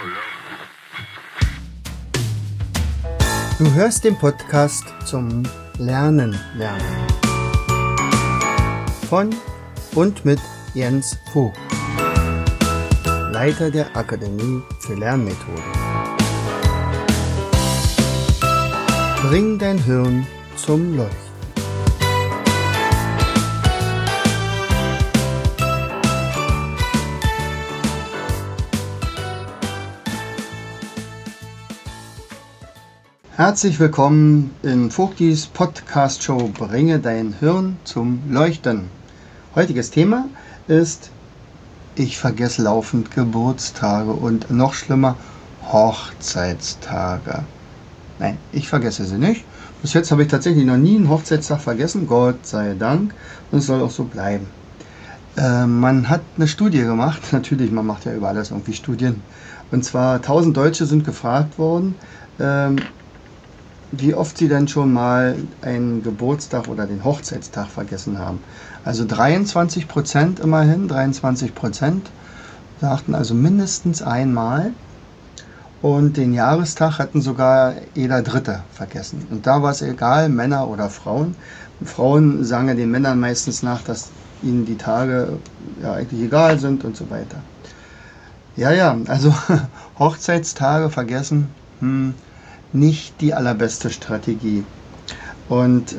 Du hörst den Podcast zum Lernen. Von und mit Jens Vogt, Leiter der Akademie für Lernmethoden. Bring dein Hirn zum Leuchten. Herzlich willkommen in Vogtis Podcast-Show Bringe dein Hirn zum Leuchten. Heutiges Thema ist: Ich vergesse laufend Geburtstage und noch schlimmer Hochzeitstage. Nein, ich vergesse sie nicht. Bis jetzt habe ich tatsächlich noch nie einen Hochzeitstag vergessen, Gott sei Dank. Und es soll auch so bleiben. Man hat eine Studie gemacht, natürlich, man macht ja über alles irgendwie Studien. Und zwar 1000 Deutsche sind gefragt worden, wie oft sie denn schon mal einen Geburtstag oder den Hochzeitstag vergessen haben. Also 23% immerhin, 23% sagten also mindestens einmal. Und den Jahrestag hatten sogar jeder Dritte vergessen. Und da war es egal, Männer oder Frauen. Frauen sagen ja den Männern meistens nach, dass ihnen die Tage ja eigentlich egal sind und so weiter. Ja, also Hochzeitstage vergessen, nicht die allerbeste Strategie. Und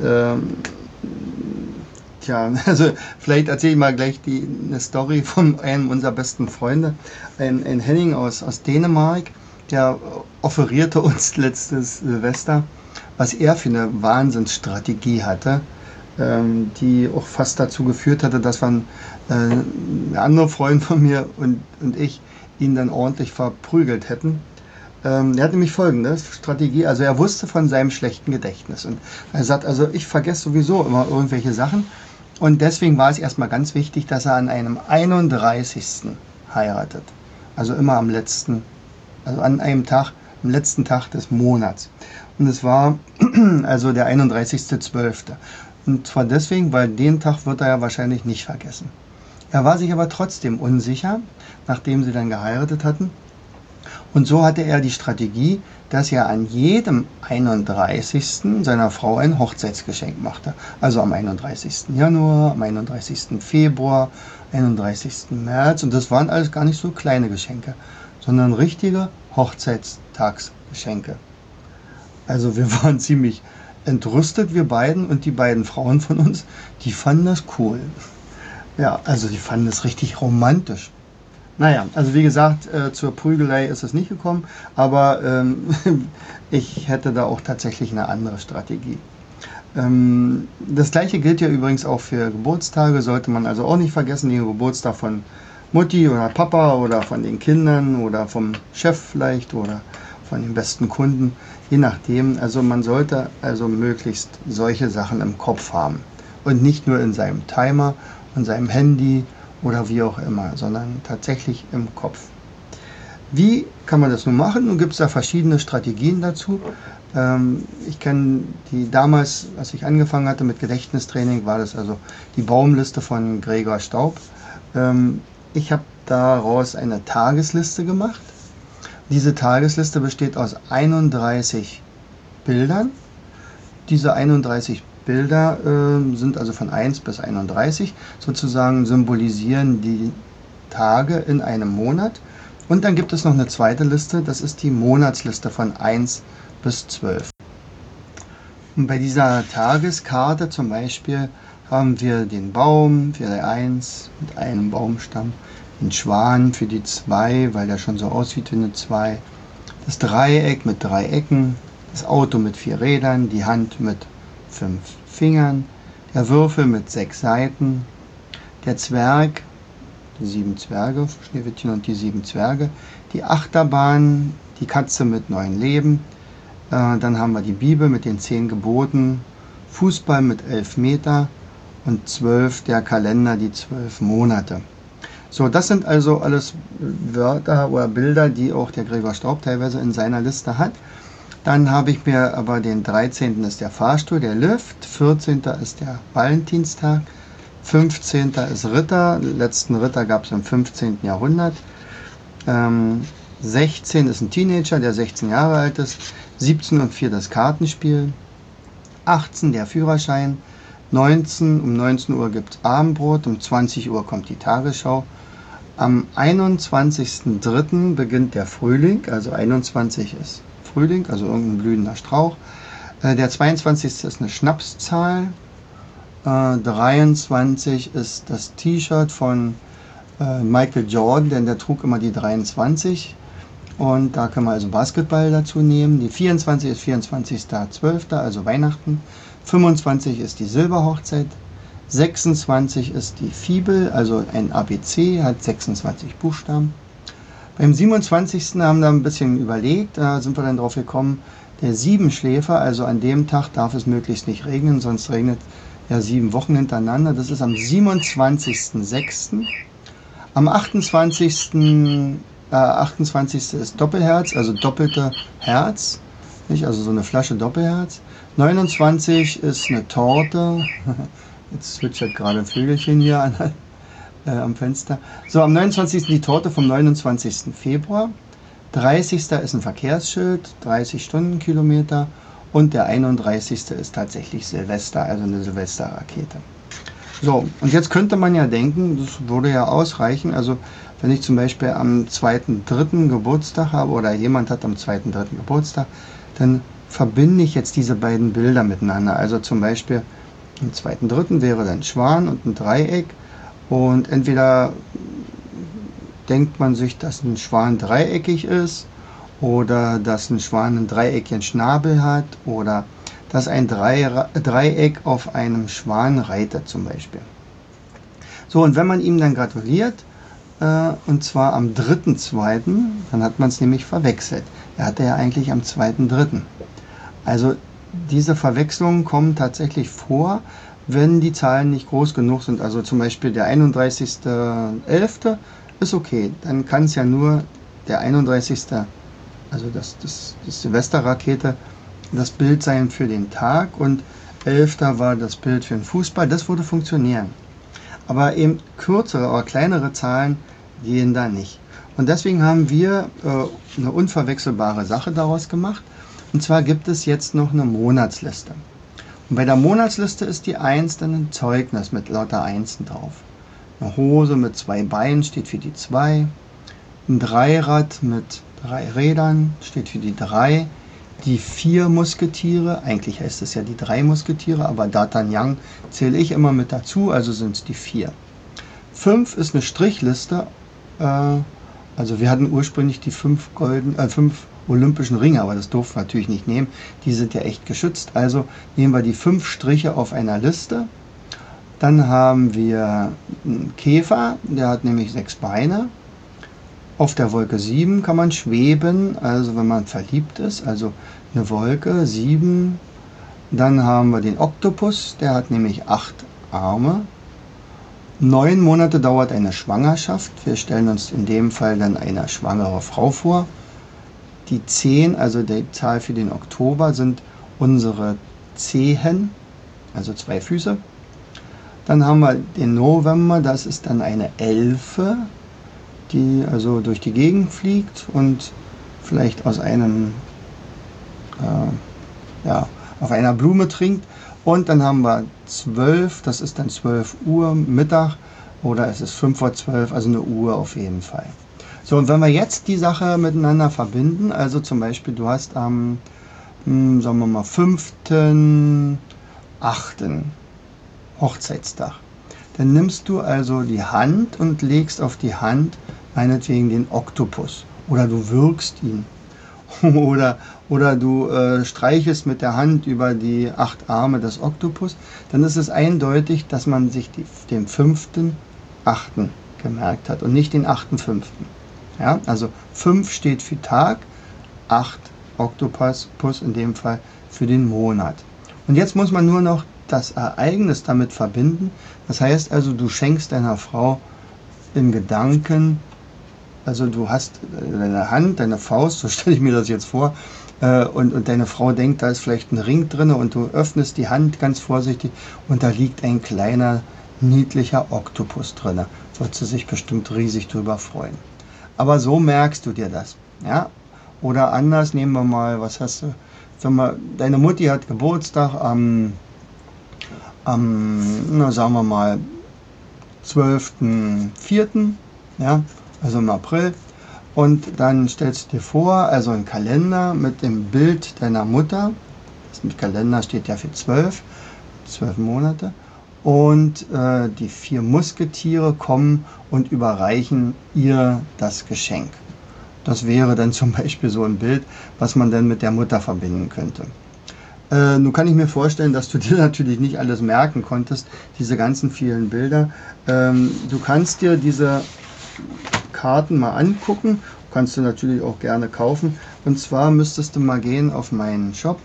also vielleicht erzähle ich mal gleich eine Story von einem unserer besten Freunde, ein Henning aus Dänemark, der offerierte uns letztes Silvester, was er für eine Wahnsinnsstrategie hatte, die auch fast dazu geführt hatte, dass ein anderer Freund von mir und ich ihn dann ordentlich verprügelt hätten. Er hat nämlich folgende Strategie, also er wusste von seinem schlechten Gedächtnis und er sagt, also ich vergesse sowieso immer irgendwelche Sachen und deswegen war es erstmal ganz wichtig, dass er an einem 31. heiratet, also immer am letzten Tag des Monats. Und es war also der 31.12. Und zwar deswegen, weil den Tag wird er ja wahrscheinlich nicht vergessen. Er war sich aber trotzdem unsicher, nachdem sie dann geheiratet hatten. Und so hatte er die Strategie, dass er an jedem 31. seiner Frau ein Hochzeitsgeschenk machte. Also am 31. Januar, am 31. Februar, 31. März. Und das waren alles gar nicht so kleine Geschenke, sondern richtige Hochzeitstagsgeschenke. Also wir waren ziemlich entrüstet, wir beiden, und die beiden Frauen von uns, die fanden das cool. Ja, also die fanden das richtig romantisch. Naja, also wie gesagt, zur Prügelei ist es nicht gekommen, aber ich hätte da auch tatsächlich eine andere Strategie. Das gleiche gilt ja übrigens auch für Geburtstage, sollte man also auch nicht vergessen, den Geburtstag von Mutti oder Papa oder von den Kindern oder vom Chef vielleicht oder von den besten Kunden, je nachdem. Also man sollte also möglichst solche Sachen im Kopf haben und nicht nur in seinem Timer und seinem Handy oder wie auch immer, sondern tatsächlich im Kopf. Wie kann man das nun machen? Nun gibt es da verschiedene Strategien dazu. Ich kenne die damals, als ich angefangen hatte mit Gedächtnistraining, war das also die Baumliste von Gregor Staub. Ich habe daraus eine Tagesliste gemacht. Diese Tagesliste besteht aus 31 Bildern. Diese 31 Bilder sind also von 1 bis 31, sozusagen symbolisieren die Tage in einem Monat. Und dann gibt es noch eine zweite Liste, das ist die Monatsliste von 1 bis 12. Und bei dieser Tageskarte zum Beispiel haben wir den Baum für die 1 mit einem Baumstamm, den Schwan für die 2, weil der schon so aussieht wie eine 2, das Dreieck mit 3 Ecken, das Auto mit 4 Rädern, die Hand mit 5 Fingern, der Würfel mit 6 Seiten, der Zwerg, die 7 Zwerge, Schneewittchen und die 7 Zwerge, die Achterbahn, die Katze mit 9 Leben, dann haben wir die Bibel mit den 10 Geboten, Fußball mit 11 Meter und 12 der Kalender, die 12 Monate. So, das sind also alles Wörter oder Bilder, die auch der Gregor Staub teilweise in seiner Liste hat. Dann habe ich mir aber den 13. ist der Fahrstuhl, der Lift, 14. ist der Valentinstag, 15. ist Ritter, den letzten Ritter gab es im 15. Jahrhundert. 16 ist ein Teenager, der 16 Jahre alt ist. 17 und 4 das Kartenspiel. 18 der Führerschein. 19, um 19 Uhr gibt es Abendbrot, um 20 Uhr kommt die Tagesschau. Am 21.03. beginnt der Frühling, also 21 ist Frühling, also irgendein blühender Strauch. Der 22. ist eine Schnapszahl. 23 ist das T-Shirt von Michael Jordan, denn der trug immer die 23. Und da können wir also Basketball dazu nehmen. Die 24 ist 24.12., also Weihnachten. 25 ist die Silberhochzeit. 26 ist die Fibel, also ein ABC, hat 26 Buchstaben. Beim 27. haben wir ein bisschen überlegt, da sind wir dann drauf gekommen, der Siebenschläfer, also an dem Tag darf es möglichst nicht regnen, sonst regnet ja 7 Wochen hintereinander. Das ist am 27.06. Am 28. ist Doppelherz, also doppelte Herz, nicht? Also so eine Flasche Doppelherz. 29 ist eine Torte. Jetzt zwitschert gerade ein Vögelchen hier am Fenster. So, am 29. die Torte vom 29. Februar. 30. ist ein Verkehrsschild, 30 Stundenkilometer. Und der 31. ist tatsächlich Silvester, also eine Silvesterrakete. So, und jetzt könnte man ja denken, das würde ja ausreichen. Also, wenn ich zum Beispiel am 2.3. Geburtstag habe oder jemand hat am 2.3. Geburtstag, dann verbinde ich jetzt diese beiden Bilder miteinander. Also zum Beispiel am 2.3. wäre dann Schwan und ein Dreieck. Und entweder denkt man sich, dass ein Schwan dreieckig ist oder dass ein Schwan ein dreieckigen Schnabel hat oder dass ein Dreieck auf einem Schwan reitet zum Beispiel. So, und wenn man ihm dann gratuliert, und zwar am 3.2., dann hat man es nämlich verwechselt. Er hatte ja eigentlich am 2.3. Also diese Verwechslungen kommen tatsächlich vor, wenn die Zahlen nicht groß genug sind. Also zum Beispiel der 31.11. ist okay. Dann kann es ja nur der 31., also das Silvesterrakete, das Bild sein für den Tag und 11. war das Bild für den Fußball. Das würde funktionieren. Aber eben kürzere oder kleinere Zahlen gehen da nicht. Und deswegen haben wir eine unverwechselbare Sache daraus gemacht. Und zwar gibt es jetzt noch eine Monatsliste. Und bei der Monatsliste ist die 1 dann ein Zeugnis mit lauter Einsen drauf. Eine Hose mit 2 Beinen steht für die 2. Ein Dreirad mit 3 Rädern steht für die 3. Die 4 Musketiere, eigentlich heißt es ja die 3 Musketiere, aber D'Artagnan zähle ich immer mit dazu, also sind es die 4. 5 ist eine Strichliste, also wir hatten ursprünglich die 5 olympischen Ringe, aber das durften wir natürlich nicht nehmen, die sind ja echt geschützt, also nehmen wir die 5 Striche auf einer Liste. Dann haben wir einen Käfer, der hat nämlich 6 Beine. Auf der Wolke 7 kann man schweben, also wenn man verliebt ist, also eine Wolke 7. Dann haben wir den Oktopus, der hat nämlich 8 Arme. 9 Monate dauert eine Schwangerschaft. Wir stellen uns in dem Fall dann eine schwangere Frau vor. Die 10, also die Zahl für den Oktober, sind unsere Zehen, also 2 Füße. Dann haben wir den November, das ist dann eine Elfe, die also durch die Gegend fliegt und vielleicht aus einem, auf einer Blume trinkt. Und dann haben wir 12, das ist dann 12 Uhr Mittag oder es ist 5 vor 12, also eine Uhr auf jeden Fall. So, und wenn wir jetzt die Sache miteinander verbinden, also zum Beispiel du hast am, sagen wir mal, 5.8. Hochzeitstag. Dann nimmst du also die Hand und legst auf die Hand meinetwegen den Oktopus. Oder du würgst ihn. Oder du streichelst mit der Hand über die 8 Arme des Oktopus. Dann ist es eindeutig, dass man sich den 5.8. gemerkt hat und nicht den 8.5. Ja, also 5 steht für Tag, 8 Oktopus in dem Fall für den Monat. Und jetzt muss man nur noch das Ereignis damit verbinden. Das heißt also, du schenkst deiner Frau in Gedanken, also du hast deine Hand, deine Faust, so stelle ich mir das jetzt vor, und deine Frau denkt, da ist vielleicht ein Ring drin und du öffnest die Hand ganz vorsichtig und da liegt ein kleiner, niedlicher Oktopus drin. Wird sie sich bestimmt riesig drüber freuen. Aber so merkst du dir das. Ja? Oder anders, nehmen wir mal, was hast du? Sag mal, deine Mutti hat Geburtstag sagen wir mal, 12.04., ja, also im April. Und dann stellst du dir vor, also ein Kalender mit dem Bild deiner Mutter. Das Kalender steht ja für 12 Monate. Und die 4 Musketiere kommen und überreichen ihr das Geschenk. Das wäre dann zum Beispiel so ein Bild, was man dann mit der Mutter verbinden könnte. Nun kann ich mir vorstellen, dass du dir natürlich nicht alles merken konntest, diese ganzen vielen Bilder. Du kannst dir diese Karten mal angucken, kannst du natürlich auch gerne kaufen. Und zwar müsstest du mal gehen auf meinen Shop,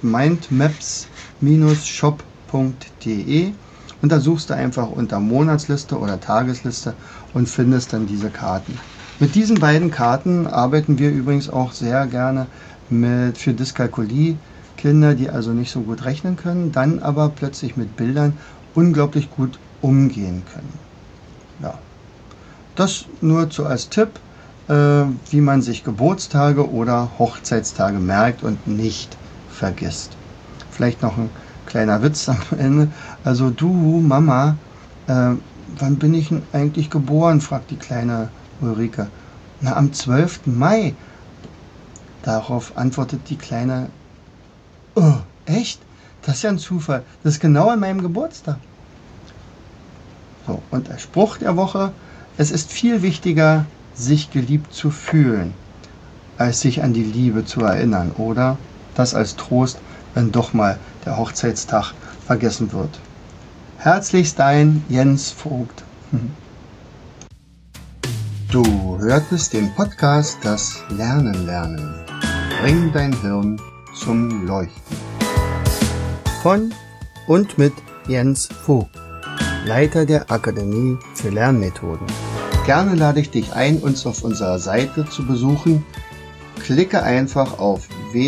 mindmaps-shop.de, und da suchst du einfach unter Monatsliste oder Tagesliste und findest dann diese Karten. Mit diesen beiden Karten arbeiten wir übrigens auch sehr gerne für Dyskalkulie. Kinder, die also nicht so gut rechnen können, dann aber plötzlich mit Bildern unglaublich gut umgehen können. Ja. Das nur so als Tipp, wie man sich Geburtstage oder Hochzeitstage merkt und nicht vergisst. Vielleicht noch ein kleiner Witz am Ende. Also du, Mama, wann bin ich denn eigentlich geboren? Fragt die kleine Ulrike. Na, am 12. Mai. Darauf antwortet die kleine: Oh, echt? Das ist ja ein Zufall. Das ist genau an meinem Geburtstag. So, und der Spruch der Woche: Es ist viel wichtiger, sich geliebt zu fühlen, als sich an die Liebe zu erinnern. Oder das als Trost, wenn doch mal der Hochzeitstag vergessen wird. Herzlichst dein Jens Vogt. Du hörtest den Podcast Das Lernen lernen. Bring dein Hirn zum Leuchten. Von und mit Jens Vogt, Leiter der Akademie für Lernmethoden. Gerne lade ich dich ein, uns auf unserer Seite zu besuchen. Klicke einfach auf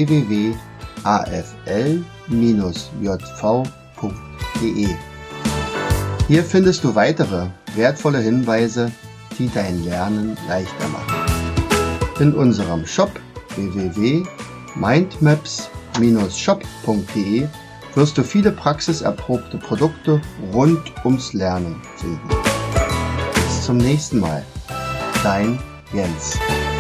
www.afl-jv.de. Hier findest du weitere wertvolle Hinweise, die dein Lernen leichter machen. In unserem Shop www.mindmaps-shop.de wirst du viele praxiserprobte Produkte rund ums Lernen finden. Bis zum nächsten Mal. Dein Jens.